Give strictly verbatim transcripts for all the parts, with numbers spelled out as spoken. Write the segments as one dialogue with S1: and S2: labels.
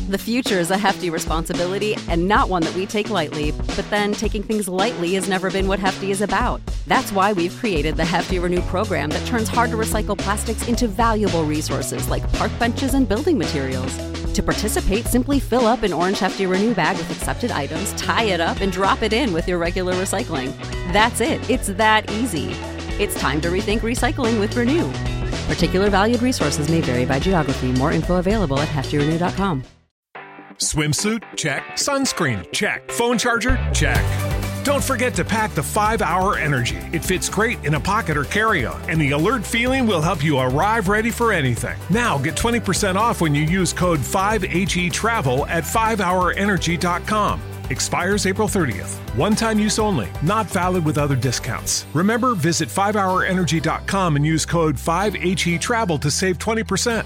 S1: The future is a hefty responsibility and not one that we take lightly, but then taking things lightly has never been what Hefty is about. That's why we've created the Hefty Renew program that turns hard-to-recycle plastics into valuable resources like park benches and building materials. To participate, simply fill up an orange Hefty Renew bag with accepted items, tie it up, and drop it in with your regular recycling. That's it. It's that easy. It's time to rethink recycling with Renew. Particular valued resources may vary by geography. More info available at hefty renew dot com.
S2: Swimsuit? Check. Sunscreen? Check. Phone charger? Check. Don't forget to pack the five hour Energy. It fits great in a pocket or carry-on, and the alert feeling will help you arrive ready for anything. Now get twenty percent off when you use code five H E travel at five hour energy dot com. Expires April thirtieth. One-time use only. Not valid with other discounts. Remember, visit five hour energy dot com and use code five H E travel to save twenty percent.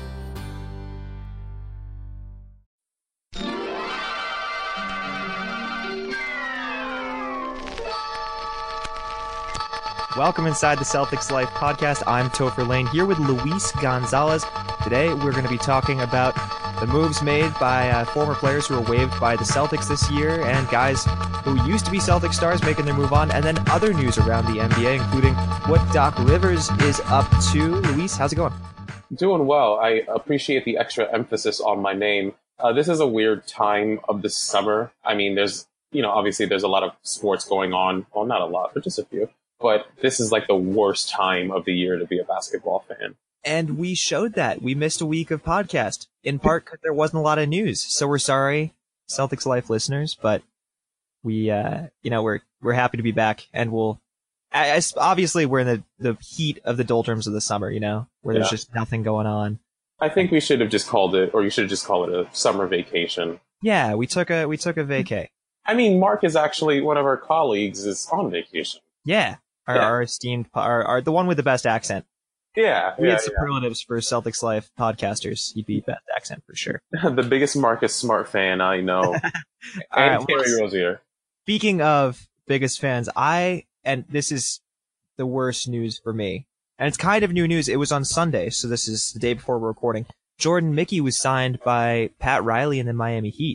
S3: Welcome inside the Celtics Life podcast. I'm Topher Lane here with Luis Gonzalez. Today we're going to be talking about the moves made by uh, former players who were waived by the Celtics this year and guys who used to be Celtic stars making their move on, and then other news around the N B A, including what Doc Rivers is up to. Luis, how's it going?
S4: Doing well. I appreciate the extra emphasis on my name. Uh, this is a weird time of the summer. I mean, there's, you know, obviously there's a lot of sports going on. Well, not a lot, but just a few. But this is like the worst time of the year to be a basketball fan.
S3: And we showed that. We missed a week of podcast, in part because there wasn't a lot of news. So we're sorry, Celtics Life listeners, but we, uh, you know, we're we're happy to be back. And we'll, as, obviously, we're in the, the heat of the doldrums of the summer, you know, where there's yeah. just nothing going on.
S4: I think we should have just called it, or you should just call it a summer vacation.
S3: Yeah, we took a we took a vacay.
S4: I mean, Mark is actually one of our colleagues is on vacation.
S3: Yeah. Our, yeah. our esteemed, our, our, the one with the best accent.
S4: Yeah.
S3: We
S4: yeah,
S3: had superlatives
S4: yeah.
S3: for Celtics Life podcasters. He'd be best accent for sure.
S4: The biggest Marcus Smart fan I know. And
S3: right,
S4: Terry
S3: well,
S4: Rozier.
S3: Speaking of biggest fans, I, and this is the worst news for me, and it's kind of new news. It was on Sunday, so this is the day before we're recording. Jordan Mickey was signed by Pat Riley and the Miami Heat.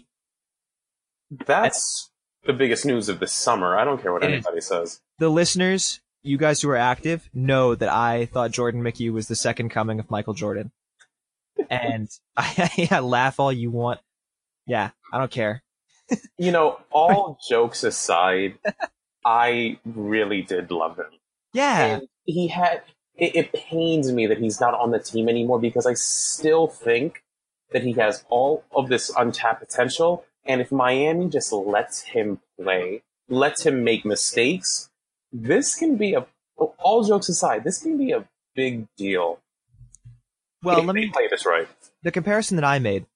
S4: That's the biggest news of the summer. I don't care what anybody says. The
S3: listeners, you guys who are active, know that I thought Jordan Mickey was the second coming of Michael Jordan. And I, I laugh all you want. Yeah, I don't care.
S4: You know, all jokes aside, I really did love him.
S3: Yeah.
S4: And he had, it, it pains me that he's not on the team anymore because I still think that he has all of this untapped potential. And if Miami just lets him play, lets him make mistakes, this can be a, all jokes aside, this can be a big deal.
S3: Well,
S4: if
S3: let me
S4: play this right.
S3: The comparison that I made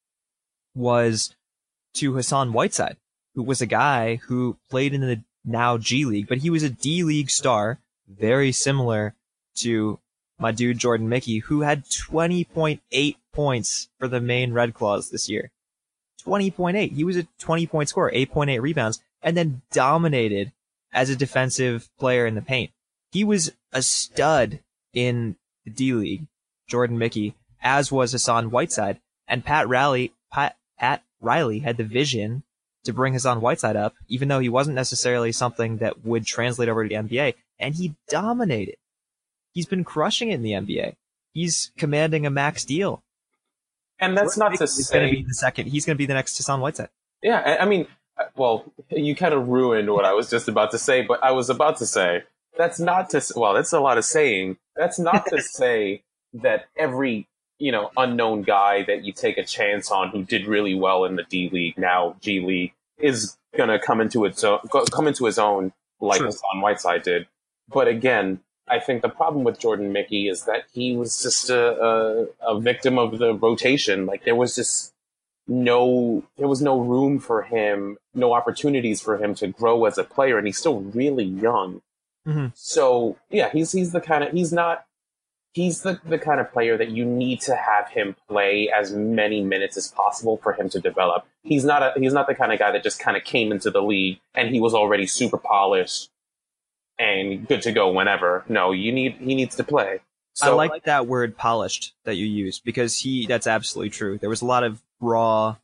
S3: was to Hassan Whiteside, who was a guy who played in the now G League, but he was a D League star, very similar to my dude Jordan Mickey, who had twenty point eight points for the Maine Red Claws this year. twenty point eight. He was a twenty point scorer, eight point eight rebounds, and then dominated as a defensive player in the paint. He was a stud in the D League, Jordan Mickey, as was Hassan Whiteside, and Pat Riley, Pat, Pat Riley had the vision to bring Hassan Whiteside up, even though he wasn't necessarily something that would translate over to the N B A, and he dominated. He's been crushing it in the N B A. He's commanding a max deal.
S4: And that's not to say
S3: he's going to be the second. He's going to be the next Hassan Whiteside.
S4: Yeah, I mean, well, you kind of ruined what I was just about to say, but I was about to say that's not to. Well, that's a lot of saying. That's not to say that every you know unknown guy that you take a chance on who did really well in the D League, now G League, is going to come into its own, come into his own like True. Hassan Whiteside did. But again, I think the problem with Jordan Mickey is that he was just a, a, a victim of the rotation. Like there was just no, there was no room for him, no opportunities for him to grow as a player, and he's still really young.
S3: Mm-hmm.
S4: So yeah, he's he's the kind of he's not he's the the kind of player that you need to have him play as many minutes as possible for him to develop. He's not a he's not the kind of guy that just kind of came into the league and he was already super polished and good to go whenever. No, you need he needs to play. So,
S3: I like that word polished that you used because he that's absolutely true. There was a lot of raw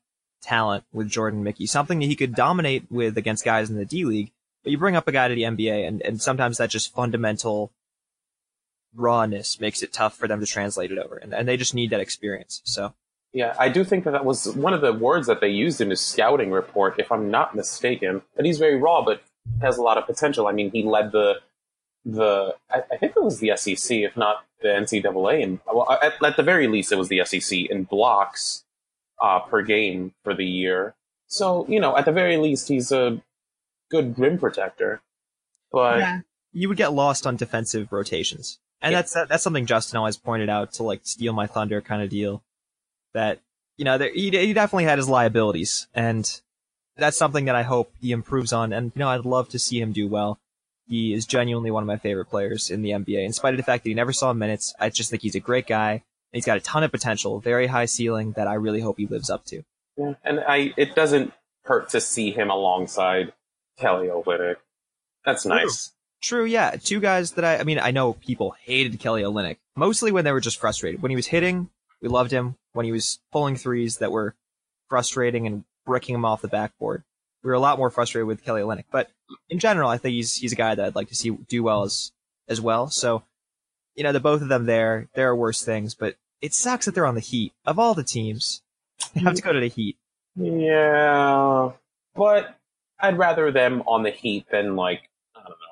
S3: talent with Jordan Mickey, something that he could dominate with against guys in the D League. But you bring up a guy to the N B A, and, and sometimes that just fundamental rawness makes it tough for them to translate it over, and, and they just need that experience. So.
S4: Yeah, I do think that that was one of the words that they used in his scouting report, if I'm not mistaken. That he's very raw, but has a lot of potential. I mean, he led the the I, I think it was the S E C, if not the N C double A, and well, at, at the very least, it was the S E C in blocks uh, per game for the year. So you know, at the very least, he's a good rim protector. But
S3: yeah. You would get lost on defensive rotations, and yeah. that's that, that's something Justin always pointed out to like steal my thunder kind of deal. That, you know, there, he, he definitely had his liabilities, and that's something that I hope he improves on, and, you know, I'd love to see him do well. He is genuinely one of my favorite players in the N B A, in spite of the fact that he never saw minutes. I just think he's a great guy, and he's got a ton of potential, very high ceiling that I really hope he lives up to.
S4: Yeah, and I it doesn't hurt to see him alongside Kelly Olynyk. That's nice.
S3: True. True, yeah. Two guys that I, I mean, I know people hated Kelly Olynyk, mostly when they were just frustrated. When he was hitting, we loved him. When he was pulling threes that were frustrating and bricking him off the backboard, we were a lot more frustrated with Kelly Olynyk. But in general, I think he's he's a guy that I'd like to see do well as as well. So, you know, the both of them there, there are worse things, but it sucks that they're on the Heat. Of all the teams, they have to go to the Heat.
S4: Yeah, but I'd rather them on the Heat than, like, I don't know.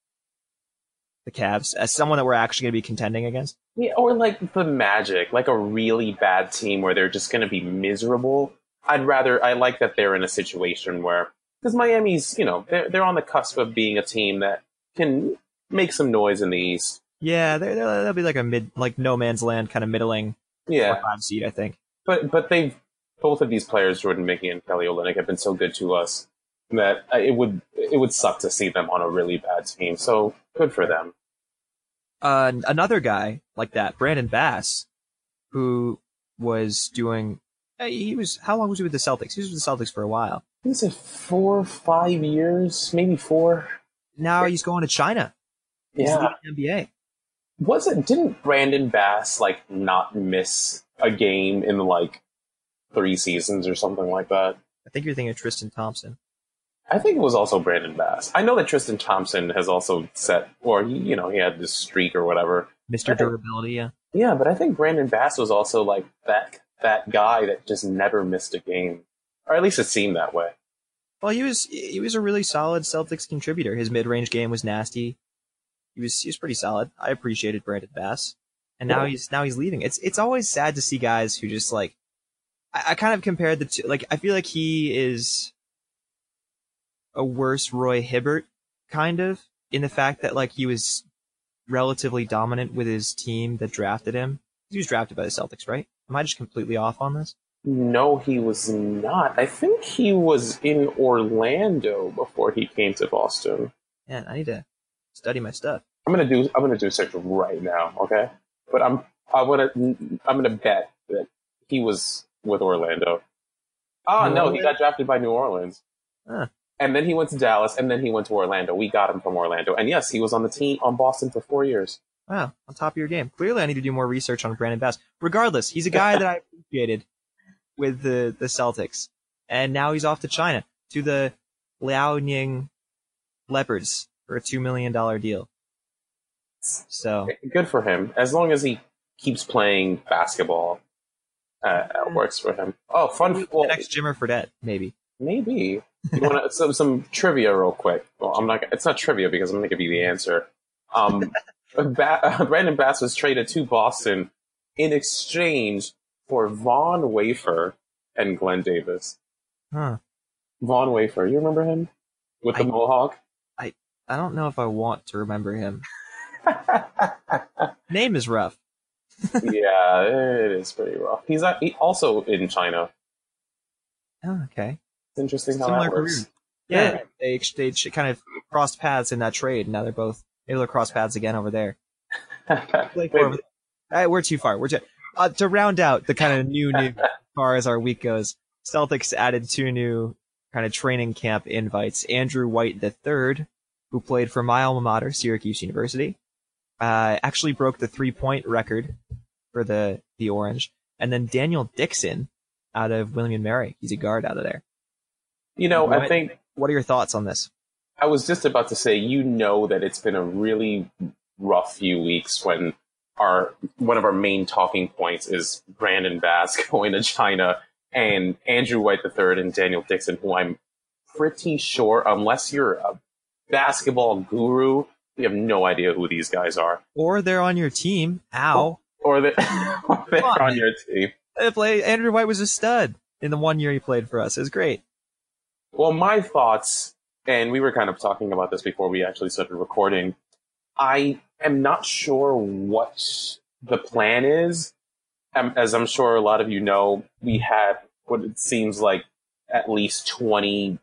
S3: The Cavs, as someone that we're actually going to be contending against?
S4: Yeah, or like the Magic, like a really bad team where they're just going to be miserable. I'd rather, I like that they're in a situation where, because Miami's, you know, they're, they're on the cusp of being a team that can make some noise in the East.
S3: Yeah, they're, they're, they'll be like a mid, like no man's land kind of middling
S4: yeah.
S3: four, five seed, I think.
S4: But but they've, both of these players, Jordan Mickey and Kelly Olynyk, have been so good to us that it would it would suck to see them on a really bad team. So good for them.
S3: Uh, another guy like that, Brandon Bass, who was doing, he was, how long was he with the Celtics? He was with the Celtics for a while.
S4: I think it's four, five years, maybe four.
S3: Now he's going to China. He's
S4: yeah.
S3: leaving the N B A.
S4: Was it, didn't Brandon Bass, like, not miss a game in, like, three seasons or something like that?
S3: I think you're thinking of Tristan Thompson.
S4: I think it was also Brandon Bass. I know that Tristan Thompson has also set, or, he, you know, he had this streak or whatever.
S3: Mister Durability, yeah.
S4: Yeah, but I think Brandon Bass was also, like, that that guy that just never missed a game. Or at least it seemed that way.
S3: Well, he was he was a really solid Celtics contributor. His mid-range game was nasty. He was he was pretty solid. I appreciated Brandon Bass. And now
S4: yeah.
S3: he's now he's leaving. It's it's always sad to see guys who just, like, I, I kind of compared the two. Like, I feel like he is a worse Roy Hibbert, kind of, in the fact that, like, he was relatively dominant with his team that drafted him. He was drafted by the Celtics, right? Am I just completely off on this?
S4: No, he was not. I think he was in Orlando before he came to Boston.
S3: Man, I need to study my stuff.
S4: I'm gonna do. I'm gonna do search right now. Okay, but I'm. I wanna. I'm gonna bet that he was with Orlando. Oh
S3: New
S4: no,
S3: Orleans?
S4: he got drafted by New Orleans.
S3: Huh.
S4: And then he went to Dallas, and then he went to Orlando. We got him from Orlando, and yes, he was on the team on Boston for four years.
S3: Wow, on top of your game. Clearly, I need to do more research on Brandon Bass. Regardless, he's a guy that I appreciated with the, the Celtics, and now he's off to China, to the Liaoning Leopards for a two million dollars deal. So
S4: good for him. As long as he keeps playing basketball, uh, it works for him. Oh, fun! Well,
S3: the next Jimmer Fredette, maybe.
S4: Maybe. You want to, some some trivia real quick? Well, I'm not. It's not trivia because I'm going to give you the answer. Um, ba- Brandon Bass was traded to Boston in exchange for Von Wafer and Glenn Davis.
S3: Huh.
S4: Von Wafer, you remember him with the
S3: I,
S4: mohawk?
S3: I I don't know if I want to remember him. Name is rough.
S4: Yeah, it is pretty rough. He's not, he also in China.
S3: Oh, okay.
S4: It's interesting how
S3: Similar
S4: that works.
S3: career. Yeah, they they kind of crossed paths in that trade, and now they're both able to cross paths again over there. Like, we're, uh, we're too far. We're too, uh, to round out the kind of new new as far as our week goes. Celtics added two new kind of training camp invites. Andrew White the third, who played for my alma mater, Syracuse University, uh, actually broke the three point record for the the Orange, and then Daniel Dixon, out of William and Mary. He's a guard out of there.
S4: You know,
S3: what,
S4: I think...
S3: What are your thoughts on this?
S4: I was just about to say, you know that it's been a really rough few weeks when our one of our main talking points is Brandon Bass going to China and Andrew White the third and Daniel Dixon, who I'm pretty sure, unless you're a basketball guru, you have no idea who these guys are.
S3: Or they're on your team. Ow.
S4: Or they're, or they're on, on your team.
S3: They play, Andrew White was a stud in the one year he played for us. It was great.
S4: Well, my thoughts, and we were kind of talking about this before we actually started recording, I am not sure what the plan is. Um, as I'm sure a lot of you know, we have what it seems like at least twenty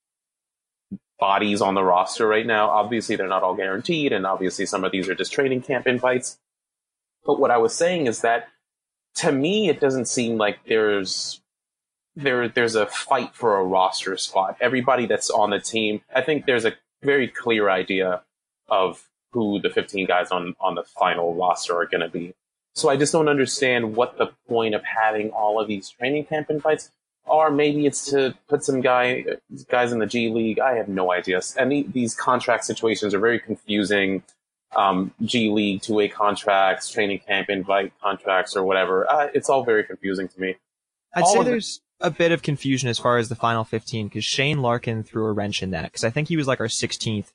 S4: bodies on the roster right now. Obviously, they're not all guaranteed, and obviously some of these are just training camp invites. But what I was saying is that, to me, it doesn't seem like there's there there's a fight for a roster spot. Everybody that's on the team, I think there's a very clear idea of who the fifteen guys on, on the final roster are going to be. So I just don't understand what the point of having all of these training camp invites are. Maybe it's to put some guy guys in the G League. I have no idea. And the, these contract situations are very confusing. Um, G League, two-way contracts, training camp invite contracts, or whatever. Uh, it's all very confusing to me.
S3: I'd
S4: all
S3: say there's the- a bit of confusion as far as the final fifteen, because Shane Larkin threw a wrench in that, because I think he was like our sixteenth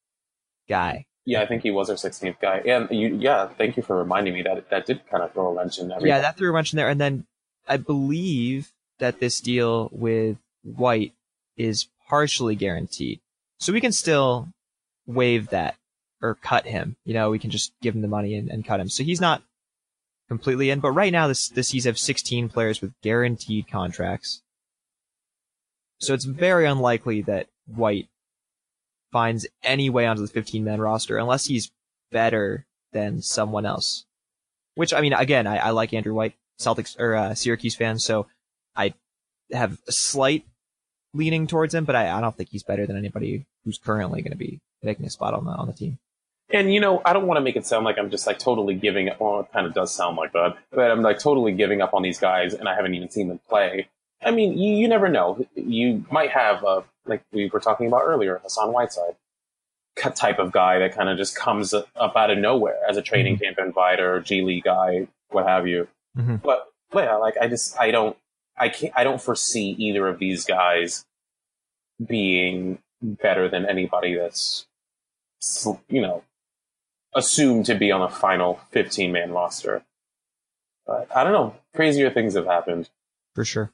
S3: guy.
S4: Yeah, I think he was our sixteenth guy. And you, yeah, thank you for reminding me that that did kind of throw a wrench in everything.
S3: Yeah, that threw a wrench in there. And then I believe that this deal with White is partially guaranteed. So we can still waive that or cut him. You know, we can just give him the money and, and cut him. So he's not completely in. But right now, this this season have sixteen players with guaranteed contracts. So it's very unlikely that White finds any way onto the fifteen-man roster unless he's better than someone else. Which, I mean, again, I, I like Andrew White, Celtics or uh, Syracuse fan, so I have a slight leaning towards him, but I, I don't think he's better than anybody who's currently going to be taking a spot on the on the team.
S4: And, you know, I don't want to make it sound like I'm just, like, totally giving up. Well, it kind of does sound like that. But I'm, like, totally giving up on these guys, and I haven't even seen them play. I mean, you, you never know. You might have, uh, like we were talking about earlier, Hassan Whiteside type of guy that kind of just comes up out of nowhere as a training mm-hmm. camp invite or G League guy, what have you.
S3: Mm-hmm.
S4: But, but yeah, like, I just, I don't, I can't, I don't foresee either of these guys being better than anybody that's, you know, assumed to be on a final fifteen-man roster. But I don't know. Crazier things have happened.
S3: For sure.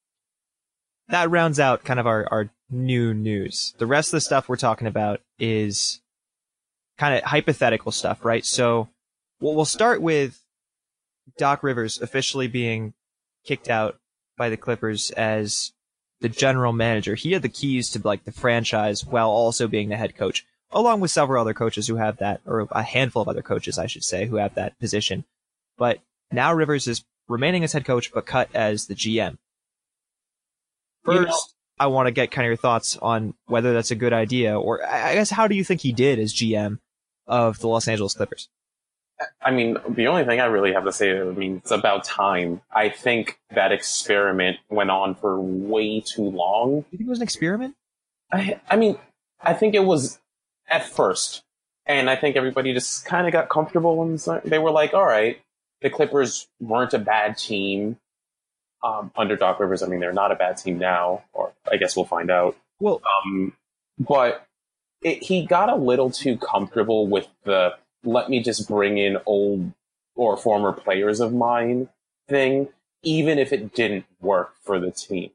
S3: That rounds out kind of our, our new news. The rest of the stuff we're talking about is kind of hypothetical stuff, right? So well, we'll start with Doc Rivers officially being kicked out by the Clippers as the general manager. He had the keys to like the franchise while also being the head coach, along with several other coaches who have that, or a handful of other coaches, I should say, who have that position. But now Rivers is remaining as head coach, but cut as the G M. First, you know, I want to get kind of your thoughts on whether that's a good idea, or I guess how do you think he did as G M of the Los Angeles Clippers?
S4: I mean, the only thing I really have to say, I mean, it's about time. I think that experiment went on for way too long.
S3: You think it was an experiment?
S4: I, I mean, I think it was at first, and I think everybody just kind of got comfortable, and they were like, all right, the Clippers weren't a bad team. Um, under Doc Rivers, I mean, they're not a bad team now, or I guess we'll find out.
S3: Well,
S4: um, but it, he got a little too comfortable with the let me just bring in old or former players of mine thing, even if it didn't work for the team.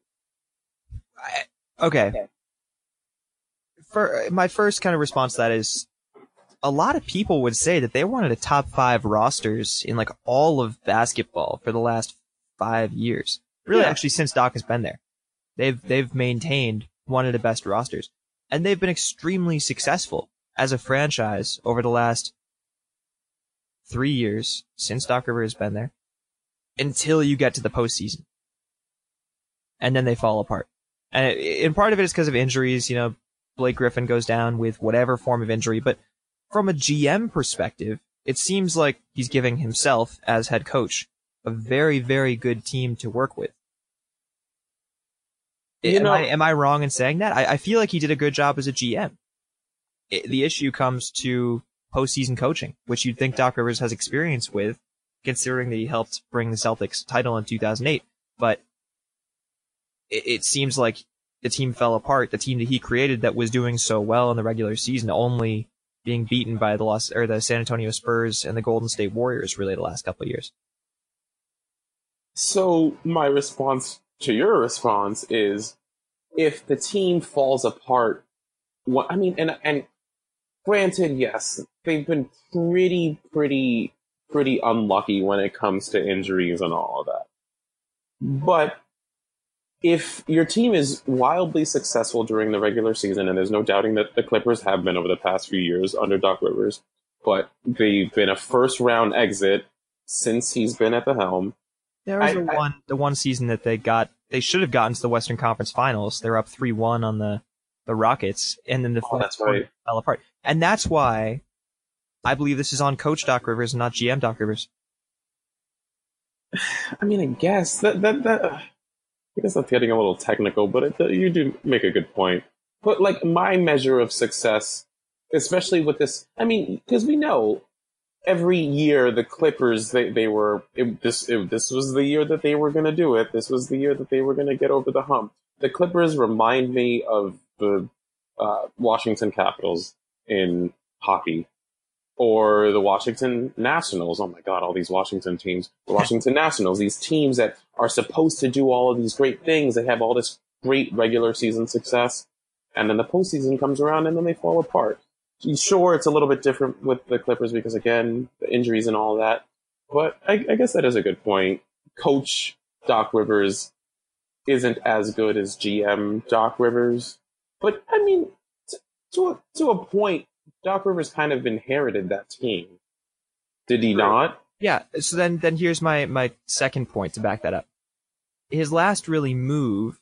S3: I, okay. Yeah. For my first kind of response to that is, a lot of people would say that they wanted a top five rosters in like all of basketball for the last five years. Really, yeah. Actually, since Doc has been there, they've they've maintained one of the best rosters, and they've been extremely successful as a franchise over the last three years since Doc Rivers has been there, until you get to the postseason, and then they fall apart. And, it, and part of it is because of injuries. You know, Blake Griffin goes down with whatever form of injury, but from a G M perspective, it seems like he's giving himself as head coach a very, very good team to work with.
S4: You
S3: am
S4: know,
S3: I am I wrong in saying that? I, I feel like he did a good job as a G M. It, the issue comes to postseason coaching, which you'd think Doc Rivers has experience with, considering that he helped bring the Celtics title in two thousand eight. But it, it seems like the team fell apart. The team that he created that was doing so well in the regular season, only being beaten by the Los or the San Antonio Spurs and the Golden State Warriors really the last couple of years.
S4: So my response to your response is, if the team falls apart, what I mean, and and granted, yes, they've been pretty, pretty, pretty unlucky when it comes to injuries and all of that. But if your team is wildly successful during the regular season, and there's no doubting that the Clippers have been over the past few years under Doc Rivers, but they've been a first round exit since he's been at the helm.
S3: There was
S4: I,
S3: the
S4: I,
S3: one the one season that they got they should have gotten to the Western Conference Finals. They were up three one on the, the Rockets, and then the
S4: oh, that's right.
S3: fell apart. And that's why I believe this is on Coach Doc Rivers and not G M Doc Rivers.
S4: I mean, I guess that that that. Uh, I guess that's getting a little technical, but it, you do make a good point. But like my measure of success, especially with this, I mean, because we know every year the Clippers, they, they were, it, this it, this was the year that they were going to do it. This was the year that they were going to get over the hump. The Clippers remind me of the uh, Washington Capitals in hockey. Or the Washington Nationals. Oh my God, all these Washington teams. The Washington Nationals, these teams that are supposed to do all of these great things. They have all this great regular season success. And then the postseason comes around and then they fall apart. Sure, it's a little bit different with the Clippers because, again, the injuries and all that. But I, I guess that is a good point. Coach Doc Rivers isn't as good as G M Doc Rivers. But, I mean, t- to a, to a point, Doc Rivers kind of inherited that team. Did he not?
S3: Yeah, so then then here's my, my second point to back that up. His last really move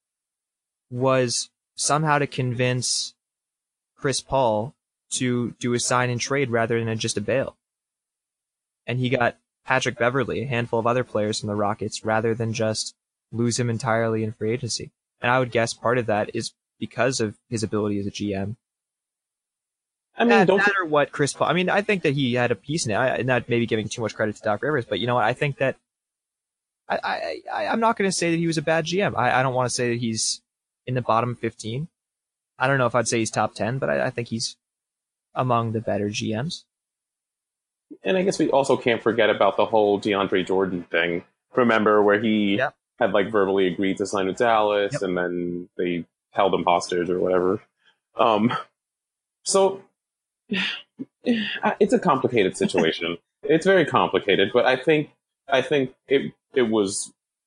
S3: was somehow to convince Chris Paul to do a sign and trade rather than just a bail. And he got Patrick Beverley, a handful of other players from the Rockets, rather than just lose him entirely in free agency. And I would guess part of that is because of his ability as a G M. I mean, that, don't matter what Chris Paul. I mean, I think that he had a piece in it. I, not maybe giving too much credit to Doc Rivers, but you know what? I think that I, I, I I'm not going to say that he was a bad G M. I, I don't want to say that he's in the bottom fifteen. I don't know if I'd say he's top ten, but I, I think he's among the better G Ms.
S4: And I guess we also can't forget about the whole DeAndre Jordan thing. Remember where he yep. had like verbally agreed to sign with Dallas, yep. and then they held him hostage or whatever. Um, so. It's a complicated situation. It's very complicated, but I think I think it it was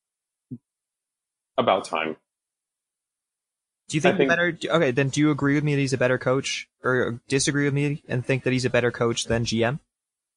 S4: about time.
S3: Do you think, think better? Okay, then do you agree with me that he's a better coach, or disagree with me and think that he's a better coach than G M?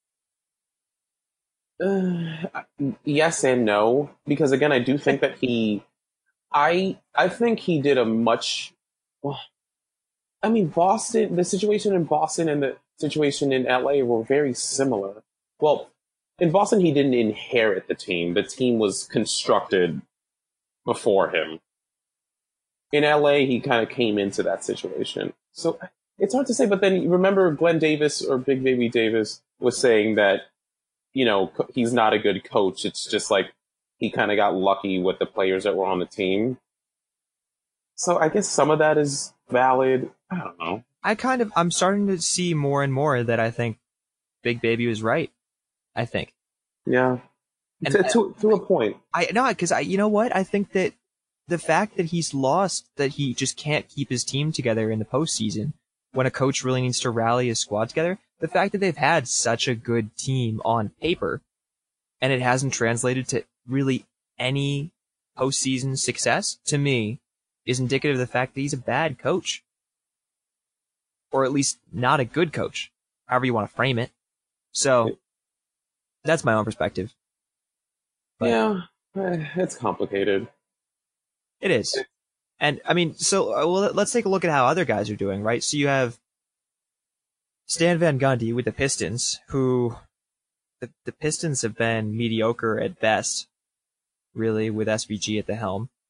S4: Uh, yes and no, because again, I do think that he, I I think he did a much. Well, I mean, Boston, the situation in Boston and the situation in L A were very similar. Well, in Boston, he didn't inherit the team. The team was constructed before him. In L A, he kind of came into that situation. So it's hard to say, but then remember Glenn Davis or Big Baby Davis was saying that, you know, he's not a good coach. It's just like he kind of got lucky with the players that were on the team. So I guess some of that is valid. I don't know.
S3: I kind of, I'm starting to see more and more that I think Big Baby was right. I think.
S4: Yeah.
S3: And
S4: to, to, to a point.
S3: I no, because I, you know what? I think that the fact that he's lost, that he just can't keep his team together in the postseason when a coach really needs to rally his squad together, the fact that they've had such a good team on paper and it hasn't translated to really any postseason success, to me, is indicative of the fact that he's a bad coach. Or at least not a good coach, however you want to frame it. So, that's my own perspective.
S4: But yeah, it's complicated.
S3: It is. And, I mean, so, well, let's take a look at how other guys are doing, right? So you have Stan Van Gundy with the Pistons, who the, the Pistons have been mediocre at best, really, with S V G at the helm.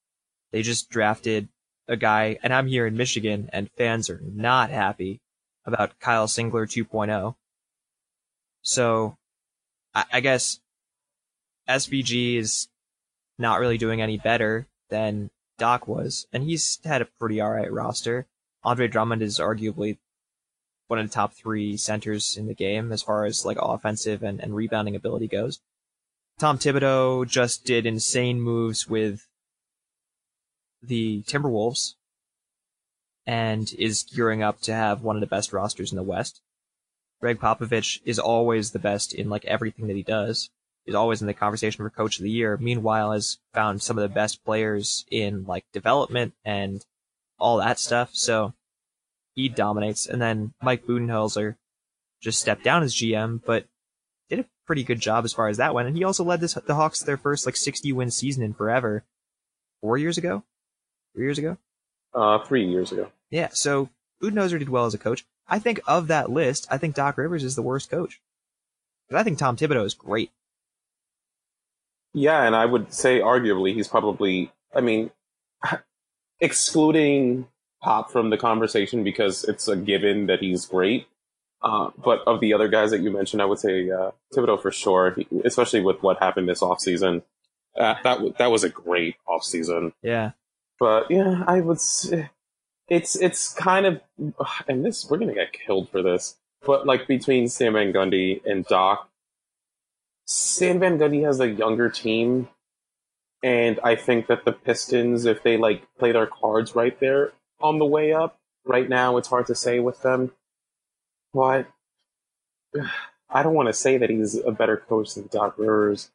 S3: They just drafted a guy, and I'm here in Michigan, and fans are not happy about Kyle Singler two point oh. So, I, I guess S V G is not really doing any better than Doc was, and he's had a pretty alright roster. Andre Drummond is arguably one of the top three centers in the game as far as like offensive and, and rebounding ability goes. Tom Thibodeau just did insane moves with the Timberwolves and is gearing up to have one of the best rosters in the West. Greg Popovich is always the best in like everything that he does. He's always in the conversation for Coach of the Year. Meanwhile, has found some of the best players in like development and all that stuff. So he dominates. And then Mike Budenholzer just stepped down as G M, but did a pretty good job as far as that went. And he also led this, the Hawks to their first like sixty win season in forever. Four years ago? Three years ago?
S4: Uh, three years ago.
S3: Yeah, so Budenholzer did well as a coach. I think of that list, I think Doc Rivers is the worst coach. But I think Tom Thibodeau is great.
S4: Yeah, and I would say arguably he's probably, I mean, excluding Pop from the conversation because it's a given that he's great. Uh, but of the other guys that you mentioned, I would say uh, Thibodeau for sure, he, especially with what happened this offseason. Uh, that that was a great offseason.
S3: Yeah.
S4: But yeah, I would say it's it's kind of, and this we're gonna get killed for this. But like between Stan Van Gundy and Doc, Stan Van Gundy has a younger team, and I think that the Pistons, if they like play their cards right, there on the way up. Right now, it's hard to say with them, but I don't want to say that he's a better coach than Doc Rivers.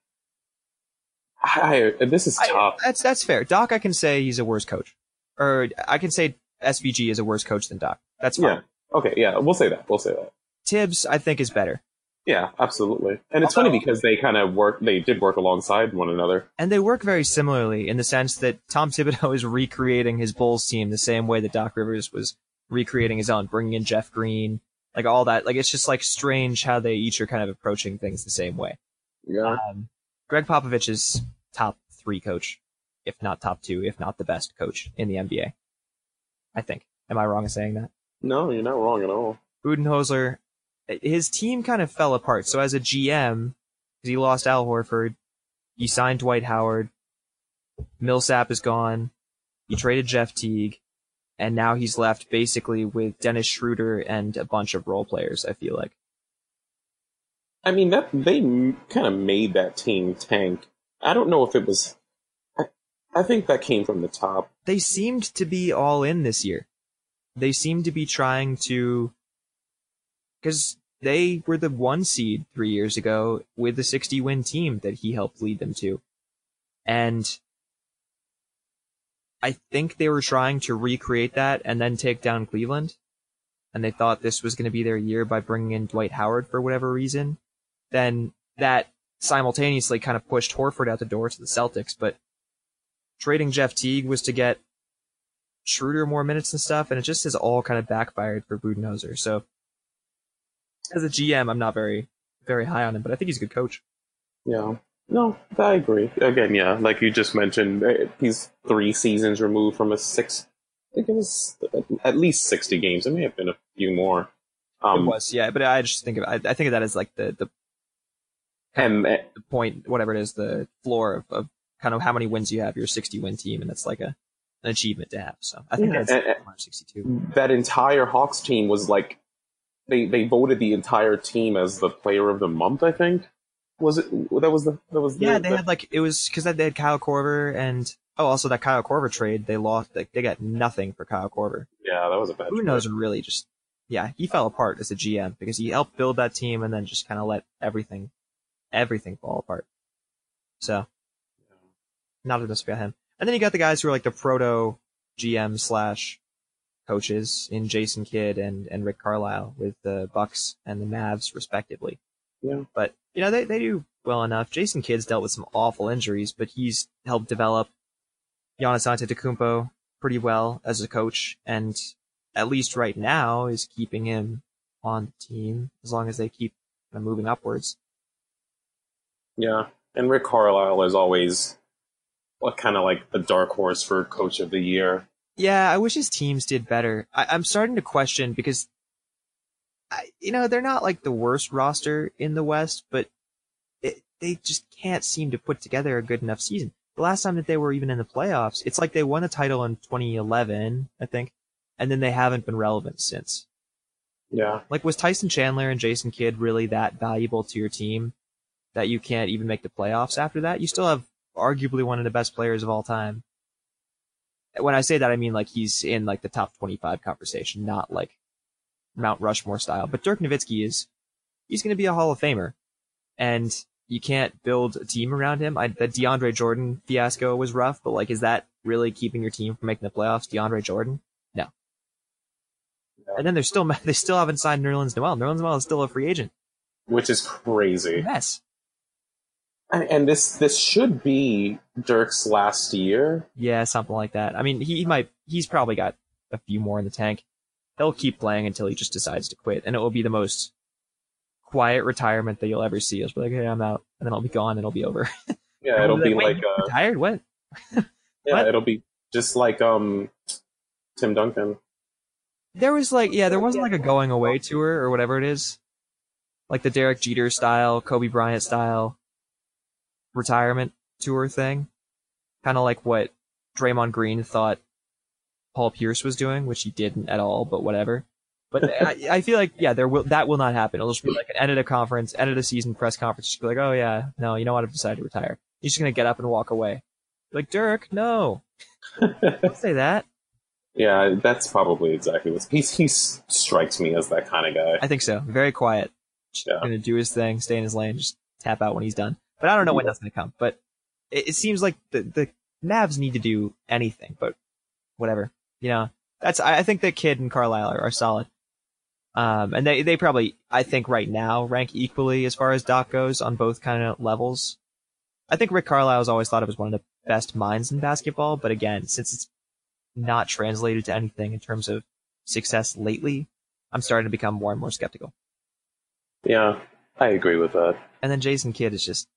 S4: I, this is tough.
S3: I, that's that's fair. Doc, I can say he's a worse coach, or I can say S V G is a worse coach than Doc. That's fine.
S4: Yeah. Okay. Yeah, we'll say that. We'll say that.
S3: Tibbs, I think, is better.
S4: Yeah, absolutely. And it's
S3: Although,
S4: funny because they kind of work. They did work alongside one another,
S3: and they work very similarly in the sense that Tom Thibodeau is recreating his Bulls team the same way that Doc Rivers was recreating his own, bringing in Jeff Green, like all that. Like it's just like strange how they each are kind of approaching things the same way.
S4: Yeah.
S3: Um, Greg Popovich is top three coach, if not top two, if not the best coach in the N B A. I think. Am I wrong in saying that?
S4: No, you're not wrong at all.
S3: Budenholzer, his team kind of fell apart. So as a G M, because he lost Al Horford, he signed Dwight Howard, Millsap is gone, he traded Jeff Teague, and now he's left basically with Dennis Schroeder and a bunch of role players, I feel like.
S4: I mean, that they kind of made that team tank. I don't know if it was... I, I think that came from the top.
S3: They seemed to be all in this year. They seemed to be trying to... Because they were the one seed three years ago with the sixty win team that he helped lead them to. And I think they were trying to recreate that and then take down Cleveland. And they thought this was going to be their year by bringing in Dwight Howard for whatever reason. Then that simultaneously kind of pushed Horford out the door to the Celtics. But trading Jeff Teague was to get Schroeder more minutes and stuff. And it just has all kind of backfired for Budenholzer. So as a G M, I'm not very, very high on him, but I think he's a good coach.
S4: Yeah. No, I agree. Again, yeah, like you just mentioned, he's three seasons removed from a six, I think it was at least sixty games. It may have been a few more. Um,
S3: it was, yeah, but I just think of I, I think of that as like the, the,
S4: and,
S3: the point, whatever it is, the floor of, of kind of how many wins you have, your sixty win team, and that's like a, an achievement to have. So I think
S4: yeah,
S3: that's
S4: and,
S3: sixty-two.
S4: That entire Hawks team was like, They they voted the entire team as the player of the month, I think. Was it that was the that was the,
S3: yeah they
S4: the,
S3: had like it was because they had Kyle Korver and oh also that Kyle Korver trade they lost like they got nothing for Kyle Korver.
S4: Yeah, that was a bad.
S3: Who knows? Really, just yeah, he fell apart as a G M because he helped build that team and then just kind of let everything everything fall apart. So yeah. Not a best about him. And then you got the guys who are like the proto G M slash coaches in Jason Kidd and, and Rick Carlisle with the Bucks and the Mavs respectively.
S4: Yeah.
S3: But, you know, they, they do well enough. Jason Kidd's dealt with some awful injuries, but he's helped develop Giannis Antetokounmpo pretty well as a coach, and at least right now is keeping him on the team as long as they keep kind of moving upwards.
S4: Yeah. And Rick Carlisle is always kind of like the dark horse for coach of the year.
S3: Yeah, I wish his teams did better. I, I'm starting to question because, I, you know, they're not like the worst roster in the West, but it, they just can't seem to put together a good enough season. The last time that they were even in the playoffs, it's like they won a title in twenty eleven, I think, and then they haven't been relevant since.
S4: Yeah.
S3: Like, was Tyson Chandler and Jason Kidd really that valuable to your team that you can't even make the playoffs after that? You still have arguably one of the best players of all time. When I say that, I mean like he's in like the top twenty-five conversation, not like Mount Rushmore style. But Dirk Nowitzki is, he's going to be a Hall of Famer. And you can't build a team around him. I, the DeAndre Jordan fiasco was rough, but like, is that really keeping your team from making the playoffs? DeAndre Jordan? No. no. And then they're still, they still haven't signed Nerlens Noel. Nerlens Noel is still a free agent.
S4: Which is crazy.
S3: Mess.
S4: And, and this, this should be Dirk's last year.
S3: Yeah, something like that. I mean, he, he might, he's probably got a few more in the tank. He'll keep playing until he just decides to quit, and it will be the most quiet retirement that you'll ever see. He'll be like, hey, I'm out, and then I'll be gone, and it'll be over.
S4: Yeah, it'll be like,
S3: like
S4: uh,
S3: retired. What?
S4: yeah,
S3: what?
S4: It'll be just like um, Tim Duncan.
S3: There was like, yeah, there wasn't like a going away tour or whatever it is, like the Derek Jeter style, Kobe Bryant style retirement tour thing, kind of like what Draymond Green thought Paul Pierce was doing, which he didn't at all, but whatever. But I, I feel like, yeah, there will, that will not happen. It'll just be like an end of a conference, end of the season press conference. Just be like, oh yeah, no, you know what? I've decided to retire. He's just going to get up and walk away. Like, Dirk, no. Don't say that.
S4: Yeah, that's probably exactly what he, he strikes me as that kind of guy.
S3: I think so. Very quiet. Just
S4: yeah.
S3: going to do his thing, stay in his lane, just tap out when he's done. But I don't know when that's going to come. But it, it seems like the, the Mavs need to do anything, but whatever. You know, that's, I, I think the Kid and Carlisle are, are solid. Um, and they, they probably, I think right now, rank equally as far as Doc goes on both kind of levels. I think Rick Carlisle's always thought of as one of the best minds in basketball, but again, since it's not translated to anything in terms of success lately, I'm starting to become more and more skeptical.
S4: Yeah, I agree with that.
S3: And then Jason Kidd is just,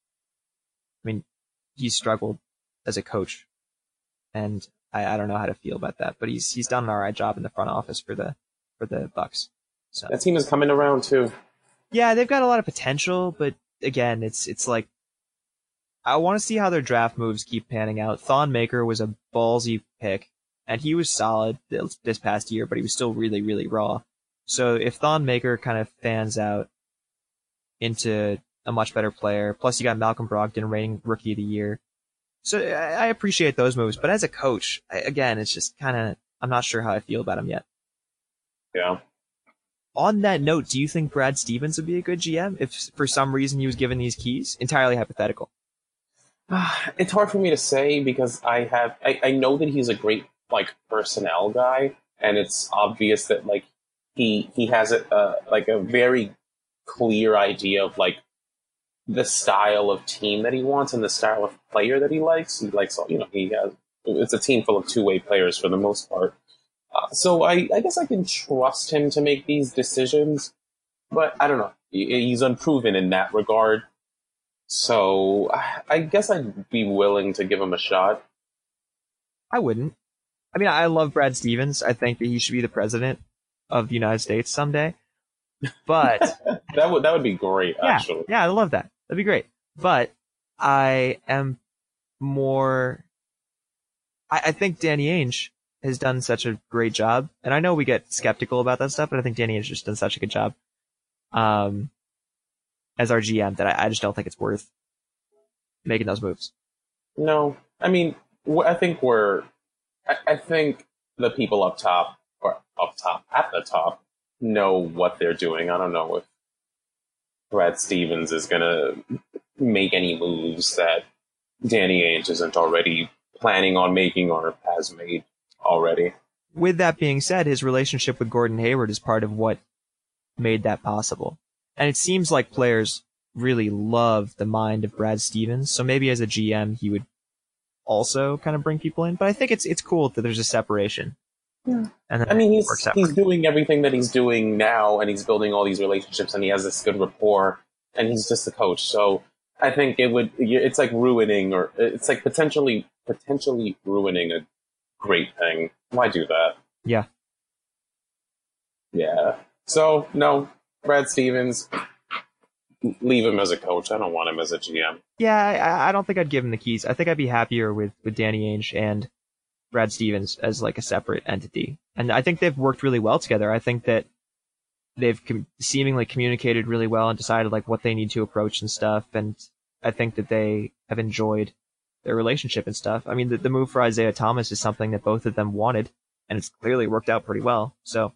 S3: I mean, he's struggled as a coach, and I, I don't know how to feel about that, but he's he's done an alright job in the front office for the for the Bucks. So
S4: that team is coming around too.
S3: Yeah, they've got a lot of potential, but again, it's it's like I want to see how their draft moves keep panning out. Thon Maker was a ballsy pick, and he was solid this past year, but he was still really, really raw. So if Thon Maker kind of fans out into a much better player, plus you got Malcolm Brogdon reigning Rookie of the Year. So I, I appreciate those moves, but as a coach, I, again, it's just kind of, I'm not sure how I feel about him yet.
S4: Yeah.
S3: On that note, do you think Brad Stevens would be a good G M if for some reason he was given these keys? Entirely hypothetical.
S4: It's hard for me to say because I have, I, I know that he's a great, like, personnel guy, and it's obvious that, like, he, he has a, uh, like, a very clear idea of, like, the style of team that he wants and the style of player that he likes. He likes, you know, he has, it's a team full of two-way players for the most part. Uh, so I, I guess I can trust him to make these decisions, but I don't know. He, he's unproven in that regard. So I guess I'd be willing to give him a shot.
S3: I wouldn't. I mean, I love Brad Stevens. I think that he should be the president of the United States someday. But
S4: that would that would be great,
S3: yeah,
S4: actually.
S3: Yeah, I love that. That'd be great. But I am more. I, I think Danny Ainge has done such a great job, and I know we get skeptical about that stuff, but I think Danny Ainge has just done such a good job um, as our G M that I, I just don't think it's worth making those moves.
S4: No, I mean, I think we're. I, I think the people up top, or up top, at the top, know what they're doing. I don't know if Brad Stevens is going to make any moves that Danny Ainge isn't already planning on making or has made already.
S3: With that being said, his relationship with Gordon Hayward is part of what made that possible. And it seems like players really love the mind of Brad Stevens, so maybe as a G M he would also kind of bring people in. But I think it's it's cool that there's a separation.
S4: Yeah.
S3: And then
S4: I mean, he's he's doing everything that he's doing now, and he's building all these relationships, and he has this good rapport, and he's just a coach. So I think it would. It's like ruining, or it's like potentially potentially ruining a great thing. Why do that?
S3: Yeah.
S4: Yeah. So no, Brad Stevens, leave him as a coach. I don't want him as a G M.
S3: Yeah, I, I don't think I'd give him the keys. I think I'd be happier with, with Danny Ainge and Brad Stevens as like a separate entity. And I think they've worked really well together. I think that they've com- seemingly communicated really well and decided like what they need to approach and stuff. And I think that they have enjoyed their relationship and stuff. I mean, the, the move for Isaiah Thomas is something that both of them wanted, and it's clearly worked out pretty well. So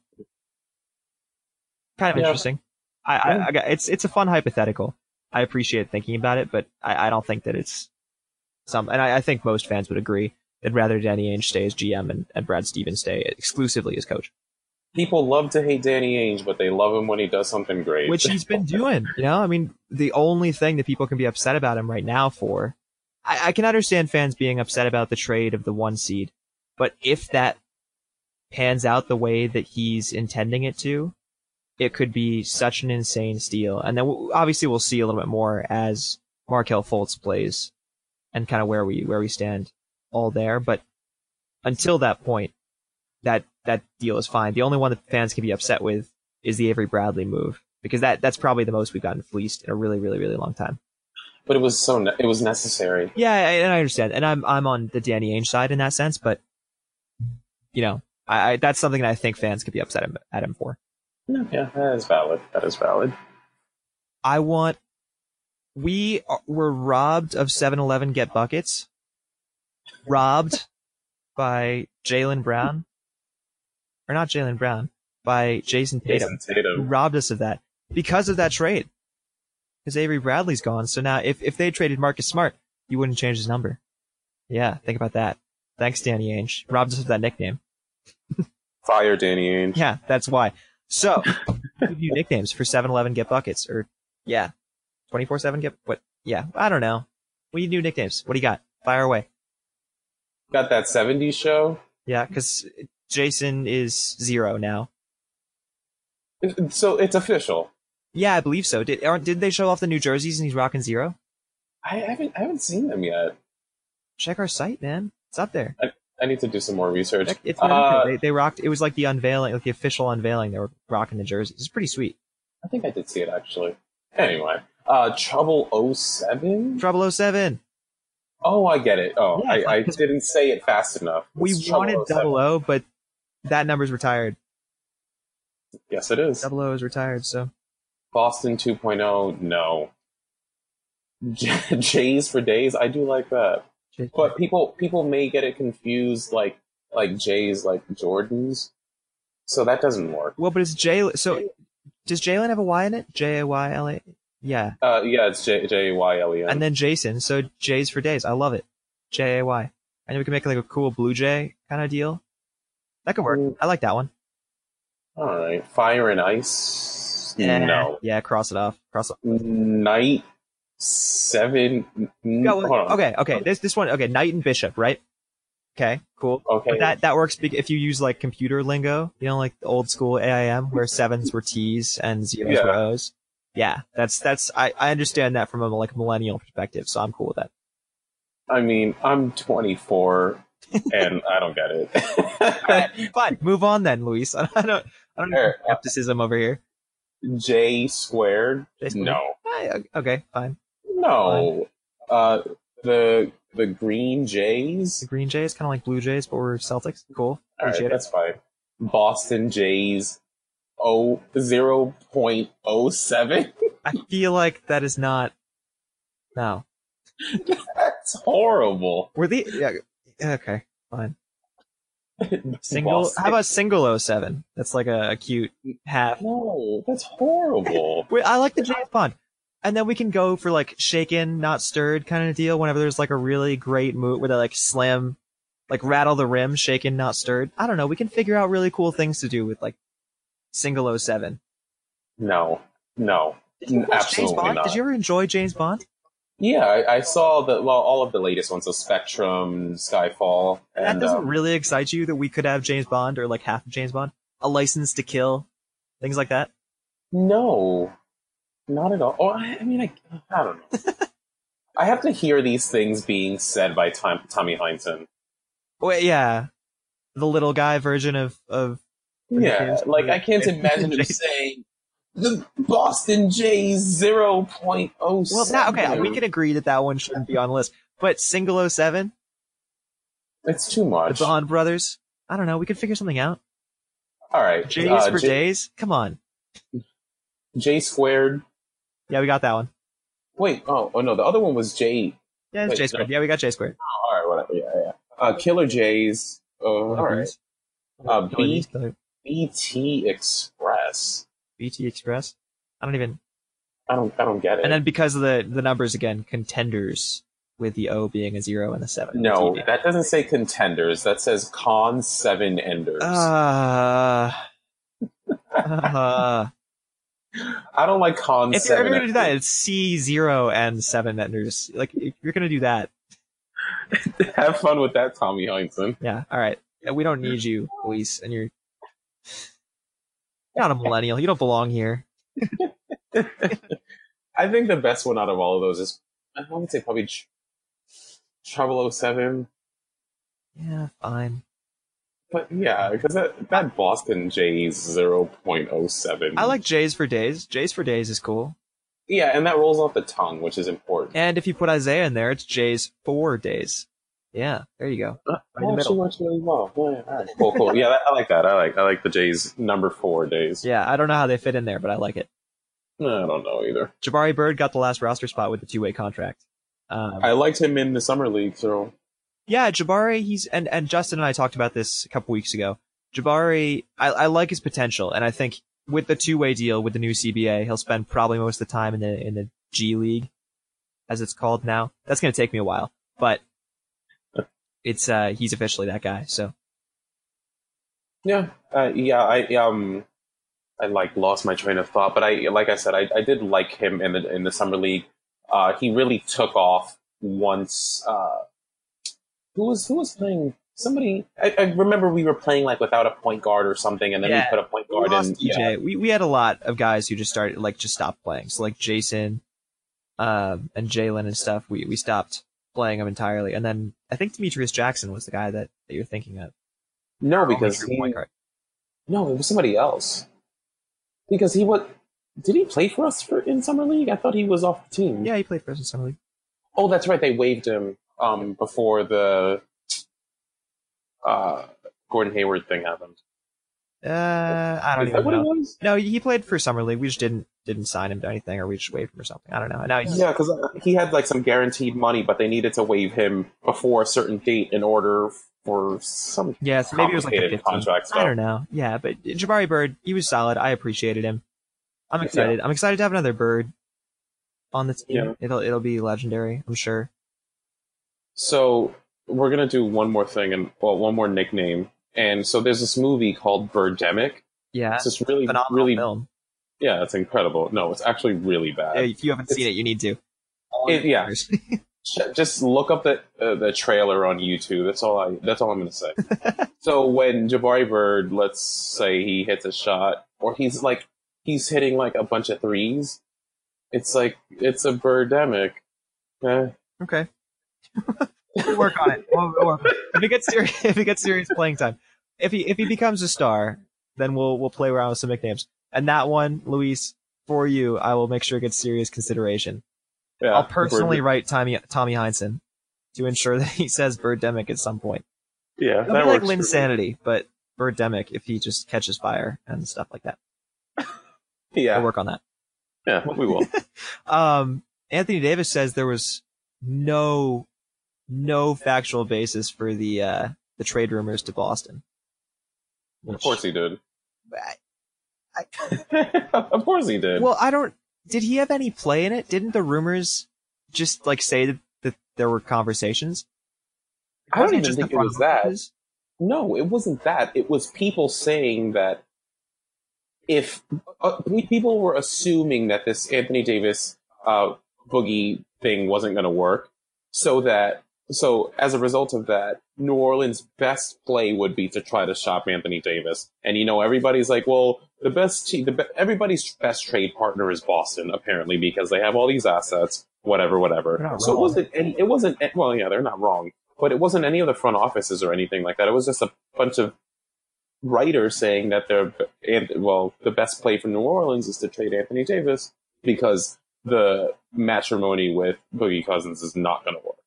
S3: kind of
S4: Yeah.
S3: interesting. I, I, I got, it's, it's a fun hypothetical. I appreciate thinking about it, but I, I don't think that it's some, and I, I think most fans would agree that rather Danny Ainge stay as G M and, and Brad Stevens stay exclusively as coach.
S4: People love to hate Danny Ainge, but they love him when he does something great.
S3: Which he's been doing, you know? I mean, the only thing that people can be upset about him right now for, I, I can understand fans being upset about the trade of the one seed, but if that pans out the way that he's intending it to, it could be such an insane steal. And then we'll, obviously we'll see a little bit more as Markelle Fultz plays and kind of where we, where we stand all there. But until that point, that, that deal is fine. The only one that fans can be upset with is the Avery Bradley move, because that, that's probably the most we've gotten fleeced in a really, really, really long time.
S4: But it was so ne- it was necessary.
S3: Yeah, I, and I understand. And I'm, I'm on the Danny Ainge side in that sense, but you know, I, I that's something that I think fans could be upset at him for.
S4: Yeah, yeah, that is valid. That is valid.
S3: I want, we are, were robbed of seven eleven Get Buckets. Robbed by Jaylen Brown. Or not Jaylen Brown. By Jason Tatum.
S4: Jason Tatum.
S3: Who robbed us of that. Because of that trade. Because Avery Bradley's gone. So now, if, if they traded Marcus Smart, you wouldn't change his number. Yeah, think about that. Thanks, Danny Ainge. Robbed us of that nickname.
S4: Fire Danny Ainge.
S3: Yeah, that's why. So, give you nicknames for seven eleven Get Buckets, or, yeah, twenty-four seven Get, what, yeah, I don't know. We need new nicknames. What do you got? Fire away.
S4: Got that seventies show?
S3: Yeah, because Jason is zero now.
S4: So it's official.
S3: Yeah, I believe so. Did aren't, did they show off the new jerseys and he's rocking zero?
S4: I haven't I haven't seen them yet.
S3: Check our site, man. It's up there.
S4: I, I need to do some more research.
S3: Check, it's
S4: uh,
S3: they, they rocked. It was like the unveiling, like the official unveiling. They were rocking the jerseys. It's pretty sweet.
S4: I think I did see it actually. Anyway, uh, Trouble oh seven.
S3: Trouble oh seven.
S4: Oh, I get it. Oh,
S3: Yeah,
S4: I, I
S3: because
S4: didn't say it fast enough.
S3: We
S4: It's Trouble
S3: wanted
S4: oh seven.
S3: double O, but that number's retired.
S4: Yes, it is.
S3: Double O is retired, so.
S4: Boston two point oh, no. J- J's for days, I do like that. But people people may get it confused, like like J's like Jordans. So that doesn't work.
S3: Well, but it's Jay. So does Jalen have a Y in it? J A Y L A. Yeah.
S4: Uh, yeah, it's J J Y L E N.
S3: And then Jason. So J's for days. I love it. J A Y. And we can make like a cool Blue Jay kind of deal. That could work.
S4: Mm.
S3: I like that one.
S4: All right, Fire and Ice.
S3: Yeah.
S4: No.
S3: Yeah. Cross it off. Cross it.
S4: Night seven. n-
S3: Go,
S4: hold on.
S3: okay. Okay. This this one. Okay. Knight and Bishop. Right. Okay. Cool.
S4: Okay.
S3: But that that works big if you use like computer lingo. You know, like the old school A I M where sevens were T's and zeros
S4: Yeah.
S3: were O's. Yeah. That's that's I I understand that from a like millennial perspective. So I'm cool with that.
S4: I mean, I'm twenty-four and I don't get it.
S3: Alright, fine. Move on then, Luis. I don't I don't know
S4: Sure.
S3: skepticism over here.
S4: J squared?
S3: J squared?
S4: No.
S3: Ah, okay, fine.
S4: No. Uh, the the Green Jays?
S3: The Green Jays, kind of like Blue Jays, but we're Celtics. Cool.
S4: All right,
S3: Appreciate
S4: that's fine. Boston Jays oh zero point oh seven.
S3: it. I feel like that is not. No.
S4: That's horrible.
S3: Were the yeah, okay, fine. Single.
S4: Boston.
S3: How about single oh seven? That's like a, a cute half.
S4: No, that's horrible.
S3: Wait, I like the James Bond. And then we can go for like shaken, not stirred kind of deal whenever there's like a really great move where they like slam, like rattle the rim, shaken, not stirred. I don't know. We can figure out really cool things to do with like single oh seven.
S4: No, no,
S3: Did you watch James
S4: absolutely
S3: Bond?
S4: not.
S3: Did you ever enjoy James Bond?
S4: Yeah, I, I saw the well, all of the latest ones, so Spectrum, Skyfall,
S3: That
S4: and
S3: doesn't
S4: um,
S3: really excite you that we could have James Bond or like half of James Bond? A License to Kill? Things like that?
S4: no, not at all. Oh, I, I mean, I, I don't know. I have to hear these things being said by Tom, Tommy Heinsohn.
S3: Wait, yeah, the little guy version of of.
S4: Yeah, like I can't imagine him saying the Boston Jays zero point oh seven.
S3: Well, now, okay, we can agree that that one shouldn't be on the list, but single oh seven,
S4: it's too much.
S3: The Bond brothers. I don't know. We could figure something out.
S4: All right,
S3: Jays
S4: uh,
S3: for
S4: J-
S3: days. Come on.
S4: J squared.
S3: Yeah, we got that one.
S4: Wait, oh, oh no, the other one was J.
S3: Yeah, it's
S4: Wait,
S3: J squared.
S4: no.
S3: Yeah, we got J squared.
S4: Oh, all right, whatever. Yeah, yeah. Uh, Killer Jays. Oh, all right. Uh, B- BT Express.
S3: B T Express. I don't even.
S4: I don't. I don't get it.
S3: And then because of the the numbers again, contenders with the O being a zero and a seven.
S4: No, that doesn't say contenders. That says con seven enders.
S3: Uh, uh,
S4: I don't like con
S3: if you're
S4: seven.
S3: ever going to do that, it's C zero and seven enders. Like, if you're going to do that.
S4: Have fun with that, Tommy Heinsohn.
S3: Yeah, all right. We don't need you, Luis, and you're, you're not a millennial. You don't belong here.
S4: I think the best one out of all of those is, I would say probably Ch- Trouble oh seven.
S3: Yeah, fine.
S4: But yeah, because that, that Boston Jays zero point oh seven.
S3: I like J's for days. J's for days is cool.
S4: Yeah, and that rolls off the tongue, which is important.
S3: And if you put Isaiah in there, it's J's for days. Yeah, there you go.
S4: Uh,
S3: Right in the
S4: actually
S3: middle.
S4: works really well. Yeah, all right. Cool, cool. Yeah, I like that. I like I like the Jays number four days.
S3: Yeah, I don't know how they fit in there, but I like it.
S4: No, I don't know either.
S3: Jabari Bird got the last roster spot with the two-way contract. Um,
S4: I liked him in the summer league, so
S3: yeah, Jabari, he's and, and Justin and I talked about this a couple weeks ago. Jabari, I, I like his potential, and I think with the two-way deal with the new C B A, he'll spend probably most of the time in the in the G League, as it's called now. That's going to take me a while, but it's uh he's officially that guy. So
S4: yeah, uh, yeah. I um, I like lost my train of thought, but I like I said, I, I did like him in the in the summer league. Uh, he really took off once. Uh, who was who was playing? Somebody. I, I remember we were playing like without a point guard or something, and then
S3: Yeah.
S4: we put a point
S3: we
S4: guard
S3: lost
S4: in.
S3: D J.
S4: Yeah.
S3: We we had a lot of guys who just started like just stopped playing. So like Jason, um, and Jalen and stuff. We we stopped playing them entirely, and then I think Demetrius Jackson was the guy that, that you're thinking of.
S4: No,
S3: Only
S4: because
S3: true
S4: he,
S3: point guard.
S4: no, it was somebody else. Because he was. Did he play for us for in summer league? I thought he was off the team.
S3: Yeah, he played for us in summer league.
S4: Oh, that's right. They waived him um, before the uh, Gordon Hayward thing happened.
S3: Uh, I don't
S4: Is that
S3: even
S4: what
S3: know.
S4: it was?
S3: No, he played for summer league. We just didn't didn't sign him to anything, or we just waived him or something. I don't know. Now he's
S4: Yeah, because he had like some guaranteed money, but they needed to waive him before a certain date in order for some
S3: yeah, so maybe it was like a
S4: complicated
S3: fifteen.
S4: contract stuff.
S3: I don't know. Yeah, but Jabari Bird, he was solid. I appreciated him. I'm excited. I'm excited to have another Bird on the team.
S4: Yeah.
S3: It'll it'll be legendary, I'm sure.
S4: So we're gonna do one more thing and well, one more nickname. And so there's this movie called Birdemic.
S3: Yeah,
S4: It's this really,
S3: phenomenal
S4: really,
S3: film.
S4: yeah, it's incredible. No, it's actually really bad.
S3: Yeah, if you haven't seen it, you need to.
S4: It- yeah. Just look up the uh, the trailer on YouTube. That's all I. That's all I'm gonna say. So when Jabari Bird, let's say he hits a shot, or he's like he's hitting like a bunch of threes, it's like it's a Birdemic. Eh.
S3: Okay. We'll work on it. We'll, we'll work on it. If he gets serious, if he gets serious playing time, if he if he becomes a star, then we'll we'll play around with some nicknames. And that one, Luis, for you, I will make sure it gets serious consideration.
S4: Yeah,
S3: I'll personally
S4: Bird-
S3: write Tommy Tommy Heinsohn to ensure that he says Birdemic at some point.
S4: Yeah,
S3: It'll
S4: that
S3: be like
S4: works. for me.
S3: Linsanity, but Birdemic if he just catches fire and stuff like that. We'll
S4: Yeah,
S3: work on that.
S4: yeah, we will.
S3: Um, Anthony Davis says there was no no factual basis for the uh, the trade rumors to Boston.
S4: Of course he did.
S3: I, I,
S4: Of course he did.
S3: well, I don't. Did he have any play in it? Didn't the rumors just like say that, that there were conversations?
S4: I don't
S3: Wasn't
S4: even
S3: just the
S4: think it
S3: front
S4: was that.
S3: office?
S4: No, it wasn't that. It was people saying that if uh, we- people were assuming that this Anthony Davis uh, boogie thing wasn't going to work, so that so as a result of that, New Orleans' best play would be to try to shop Anthony Davis. And you know, everybody's like, well, the best, te- the be- everybody's best trade partner is Boston, apparently, because they have all these assets. whatever, whatever.
S3: They're not
S4: So it
S3: wrong.
S4: wasn't, and it wasn't. Well, yeah, they're not wrong, but it wasn't any of the front offices or anything like that. It was just a bunch of writers saying that they're, and well, the best play for New Orleans is to trade Anthony Davis because the matrimony with Boogie Cousins is not going to work.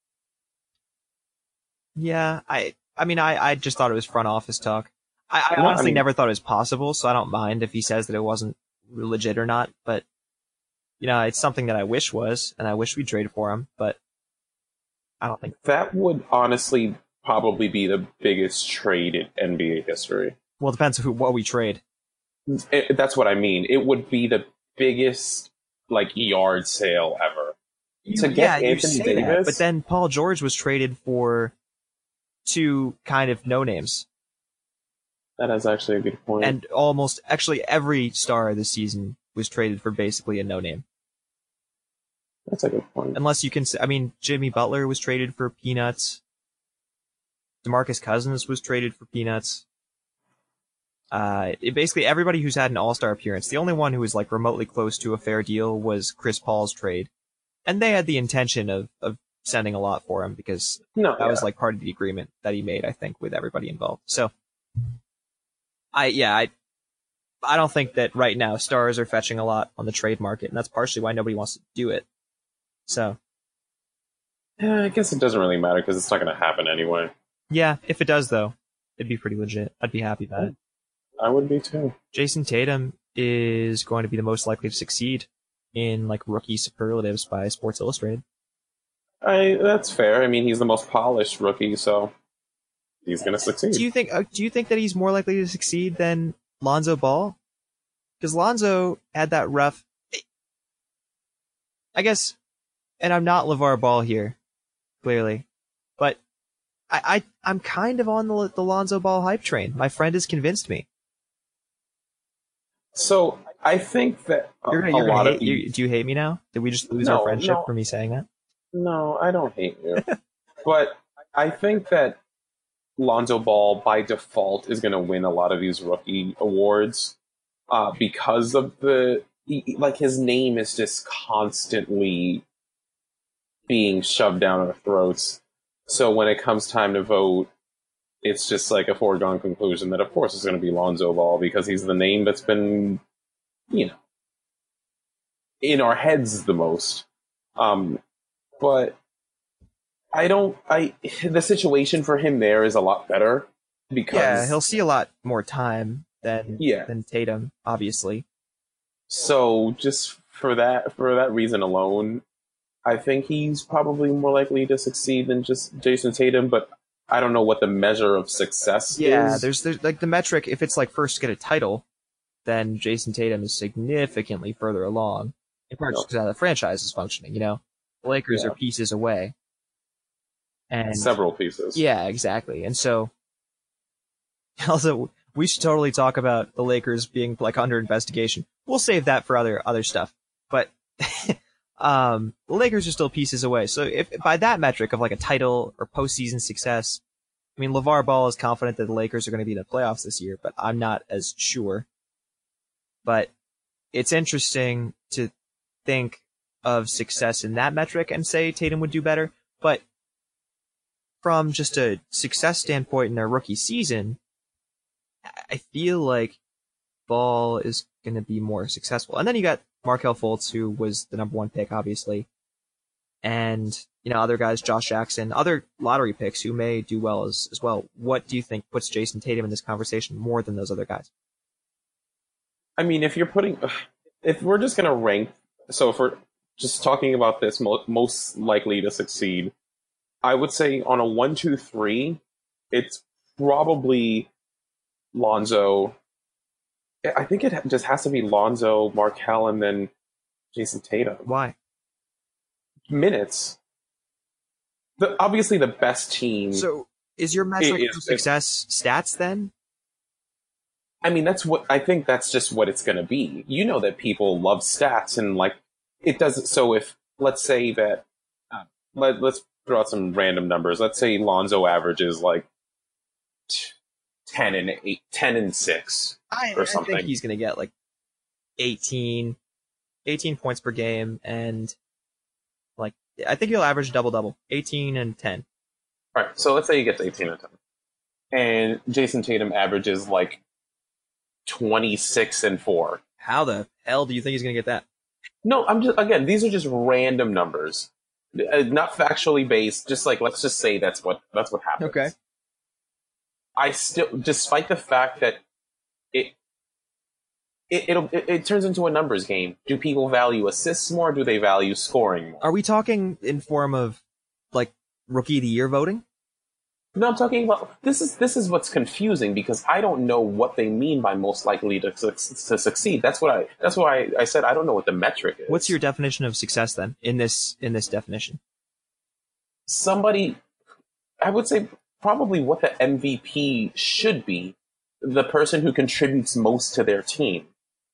S3: Yeah, I I mean, I, I just thought it was front office talk. I, I
S4: No, I
S3: honestly
S4: mean-
S3: never thought it was possible, so I don't mind if he says that it wasn't legit or not. But, you know, it's something that I wish was, and I wish we traded for him, but I don't think.
S4: That would honestly probably be the biggest trade in N B A history.
S3: Well, it depends who what we trade.
S4: It, that's what I mean. It would be the biggest like yard sale ever. To get
S3: yeah, you
S4: Anthony
S3: say that,
S4: Davis,
S3: but then Paul George was traded for two kind of no names,
S4: that is actually a good point.
S3: and almost actually every star this season was traded for basically a no name.
S4: That's a good point.
S3: Unless you can, s- I mean, Jimmy Butler was traded for peanuts. DeMarcus Cousins was traded for peanuts. Uh, it, basically everybody who's had an All-Star appearance. The only one who was like remotely close to a fair deal was Chris Paul's trade, and they had the intention of of sending a lot for him because
S4: No,
S3: that
S4: yeah.
S3: was like part of the agreement that he made, I think, with everybody involved. So, I yeah, I I don't think that right now stars are fetching a lot on the trade market, and that's partially why nobody wants to do it. So.
S4: Yeah, I guess it doesn't really matter because it's not going to happen anyway.
S3: Yeah, if it does, though, it'd be pretty legit. I'd be happy about it.
S4: I would be too.
S3: Jason Tatum is going to be the most likely to succeed in like rookie superlatives by Sports Illustrated.
S4: I that's fair. I mean, he's the most polished rookie, so he's going to succeed.
S3: Do you think? Uh, do you think that he's more likely to succeed than Lonzo Ball? Because Lonzo had that rough. I guess, and I'm not LeVar Ball here, clearly, but I, I I'm kind of on the the Lonzo Ball hype train. My friend has convinced me.
S4: So I think that a,
S3: You're,
S4: a
S3: you're
S4: lot
S3: gonna
S4: of
S3: hate, you, do you hate me now? Did we just lose
S4: No,
S3: our friendship
S4: no.
S3: for me saying that?
S4: No, I don't hate you. But I think that Lonzo Ball, by default, is going to win a lot of these rookie awards uh, because of the... he- like, his name is just constantly being shoved down our throats. So when it comes time to vote, it's just like a foregone conclusion that, of course, it's going to be Lonzo Ball because he's the name that's been, you know, in our heads the most. Um, but I don't. I the situation for him there is a lot better because
S3: Yeah, he'll see a lot more time than
S4: Yeah.
S3: than Tatum, obviously.
S4: So just for that for that reason alone, I think he's probably more likely to succeed than just Jason Tatum. But I don't know what the measure of success
S3: Yeah,
S4: is.
S3: there's there's like the metric. If it's like first to get a title, then Jason Tatum is significantly further along. In part just because how the franchise is functioning. You know, the Lakers
S4: Yeah.
S3: are pieces away, and
S4: Several pieces.
S3: yeah, exactly. And so, also, we should totally talk about the Lakers being like under investigation. We'll save that for other other stuff. But um, the Lakers are still pieces away. So if by that metric of like a title or postseason success, I mean, LeVar Ball is confident that the Lakers are going to be in the playoffs this year, but I'm not as sure. But it's interesting to think of success in that metric and say Tatum would do better. But from just a success standpoint in their rookie season, I feel like Ball is going to be more successful. And then you got Markelle Fultz, who was the number one pick, obviously. And, you know, other guys, Josh Jackson, other lottery picks who may do well as, as well. What do you think puts Jason Tatum in this conversation more than those other guys?
S4: I mean, if you're putting, if we're just going to rank, so if we're just talking about this mo- most likely to succeed, I would say on a one, two, three, it's probably Lonzo. I think it just has to be Lonzo, Markelle, and then Jason Tatum.
S3: Why?
S4: Minutes. The, obviously, the best team.
S3: So is your metric
S4: It-
S3: for
S4: it's-
S3: success stats then?
S4: I mean, that's what I think. That's just what it's going to be. You know that people love stats, and like it doesn't. So if let's say that, uh, let, let's throw out some random numbers. Let's say Lonzo averages like t- ten and eight, ten and six,
S3: I,
S4: or
S3: I
S4: something.
S3: think he's going to get like eighteen, eighteen points per game and like I think he'll average double-double, eighteen and ten.
S4: All right, so let's say he gets eighteen and ten. And Jason Tatum averages like twenty-six and four.
S3: How the hell do you think he's going to get that?
S4: No, I'm just, again, these are just random numbers. Uh, not factually based, just like, let's just say that's what that's what happens.
S3: Okay.
S4: I still, despite the fact that it it it'll, it it turns into a numbers game. Do people value assists more? Do they value scoring more?
S3: Are we talking in form of like rookie of the year voting?
S4: No, I'm talking about this is this is what's confusing because I don't know what they mean by most likely to to succeed. That's what I that's why I, I said I don't know what the metric is.
S3: What's your definition of success then in this in this definition?
S4: Somebody, I would say probably what the M V P should be, the person who contributes most to their team.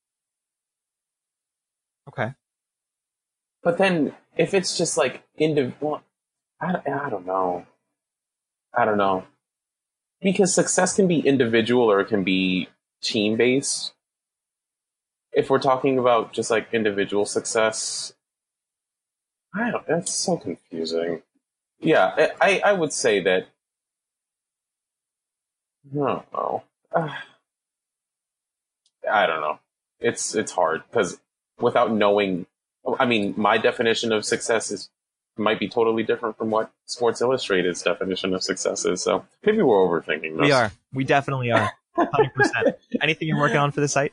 S3: Okay.
S4: But then if it's just like individual, I, I don't know. I don't know. Because success can be individual or it can be team-based. If we're talking about just like individual success, I don't, that's so confusing. Yeah, I, I would say that, I don't know. Uh, I don't know. It's, it's hard because without knowing, I mean, my definition of success is might be totally different from what Sports Illustrated's definition of success is. So maybe we're overthinking this.
S3: We are. We definitely are. one hundred percent. Anything you're working on for the site?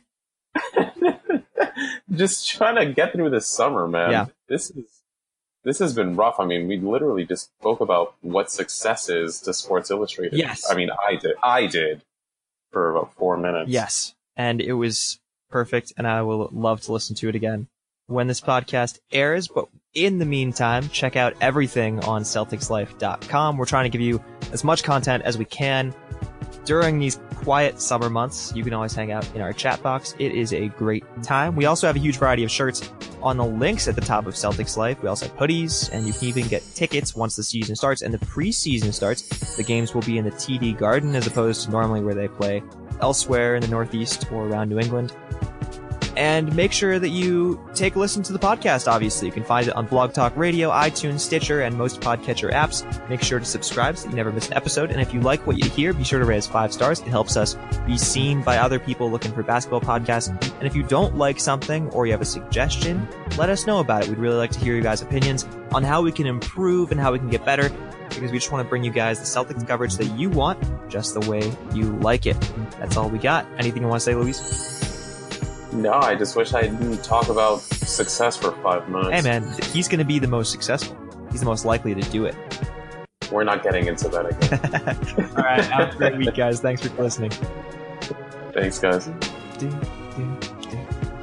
S4: Just trying to get through this summer, man.
S3: Yeah.
S4: This is this has been rough. I mean, we literally just spoke about what success is to Sports Illustrated.
S3: Yes.
S4: I mean, I did. I did for about four minutes.
S3: Yes. And it was perfect, and I will love to listen to it again when this podcast airs. But in the meantime, check out everything on Celtics Life dot com. We're trying to give you as much content as we can during these quiet summer months. You can always hang out in our chat box. It is a great time. We also have a huge variety of shirts on the links at the top of Celtics Life. We also have hoodies, and you can even get tickets once the season starts and the preseason starts. The games will be in the T D Garden as opposed to normally where they play elsewhere in the Northeast or around New England. And make sure that you take a listen to the podcast, obviously. You can find it on Blog Talk Radio, iTunes, Stitcher, and most podcatcher apps. Make sure to subscribe so that you never miss an episode. And if you like what you hear, be sure to rate us five stars. It helps us be seen by other people looking for basketball podcasts. And if you don't like something or you have a suggestion, let us know about it. We'd really like to hear your guys' opinions on how we can improve and how we can get better, because we just want to bring you guys the Celtics coverage that you want, just the way you like it. That's all we got. Anything you want to say, Luis?
S4: No, I just wish I didn't talk about success for five minutes.
S3: Hey, man, he's going to be the most successful. He's the most likely to do it.
S4: We're not getting into that again.
S3: All right, have a great week, guys. Thanks for listening.
S4: Thanks, guys.
S3: Do, do, do.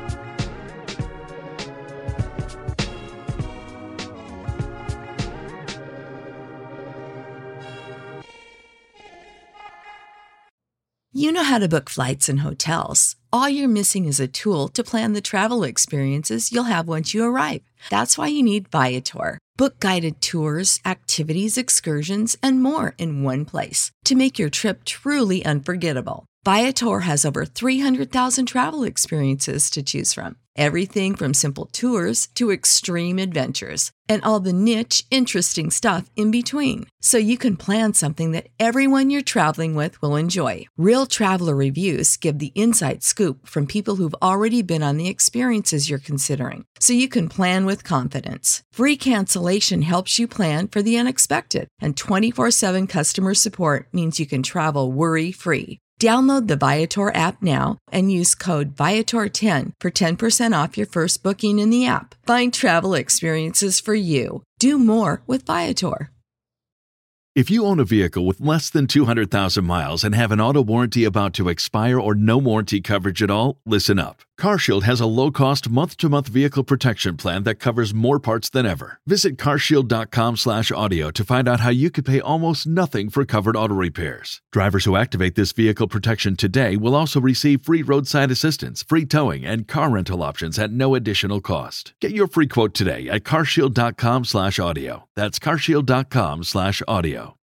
S5: You know how to book flights and hotels. All you're missing is a tool to plan the travel experiences you'll have once you arrive. That's why you need Viator. Book guided tours, activities, excursions, and more in one place to make your trip truly unforgettable. Viator has over three hundred thousand travel experiences to choose from. Everything from simple tours to extreme adventures and all the niche, interesting stuff in between. So you can plan something that everyone you're traveling with will enjoy. Real traveler reviews give the inside scoop from people who've already been on the experiences you're considering. So you can plan with confidence. Free cancellation helps you plan for the unexpected. And twenty-four seven customer support means you can travel worry-free. Download the Viator app now and use code Viator ten for ten percent off your first booking in the app. Find travel experiences for you. Do more with Viator.
S6: If you own a vehicle with less than two hundred thousand miles and have an auto warranty about to expire or no warranty coverage at all, listen up. CarShield has a low-cost month-to-month vehicle protection plan that covers more parts than ever. Visit carshield.com slash audio to find out how you could pay almost nothing for covered auto repairs. Drivers who activate this vehicle protection today will also receive free roadside assistance, free towing, and car rental options at no additional cost. Get your free quote today at carshield.com slash audio. That's carshield.com slash audio.